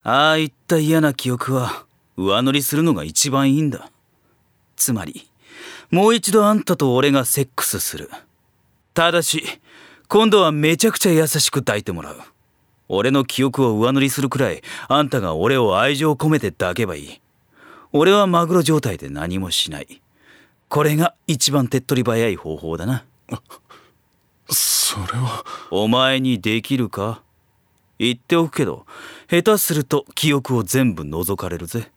ああいった嫌な記憶は上乗りするのが一番いいんだ。つまりもう一度あんたと俺がセックスする。ただし今度はめちゃくちゃ優しく抱いてもらう。俺の記憶を上塗りするくらいあんたが俺を愛情込めて抱けばいい。俺はマグロ状態で何もしない。これが一番手っ取り早い方法だな。 それは。 お前にできるか？言っておくけど下手すると記憶を全部覗かれるぜ。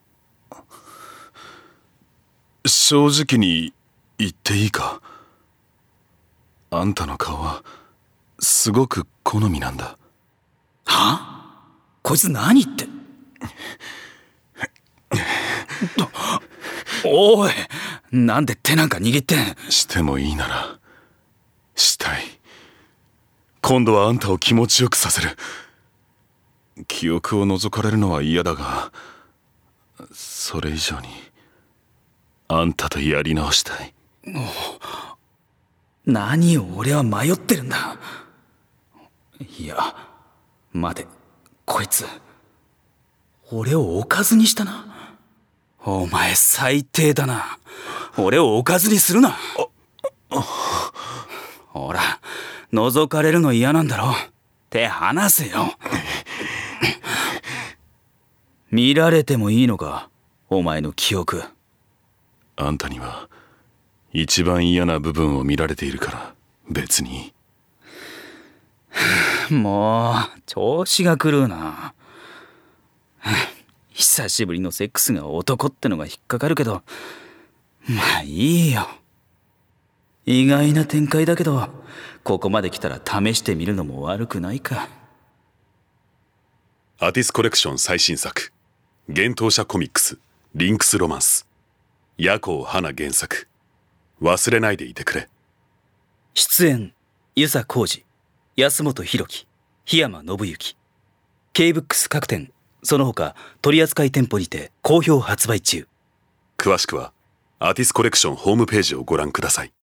正直に言っていいか？あんたの顔はすごく好みなんだ。 は？こいつ何言って。おい、なんで手なんか握ってん。 してもいいならしたい。今度はあんたを気持ちよくさせる。記憶を覗かれるのは嫌だが、それ以上にあんたとやり直したい。 何を俺は迷ってるんだ。いや待て、こいつ俺をおかずにしたな。お前最低だな。俺をおかずにするな。ほら、覗かれるの嫌なんだろ。手離せよ。見られてもいいのか、お前の記憶。 あんたには一番嫌な部分を見られているから別に。 もう調子が狂うな。久しぶりのセックスが男ってのが引っかかるけど、まあいいよ。意外な展開だけど、ここまで来たら試してみるのも悪くないか。 アティスコレクション最新作幻冬舎コミックスリンクスロマンス、夜行花原作。忘れないでいてくれ。 出演遊佐浩二、安本博樹、檜山信之。K-BOOKS各店その他取扱店舗にて好評発売中。 詳しくはアティスコレクションホームページをご覧ください。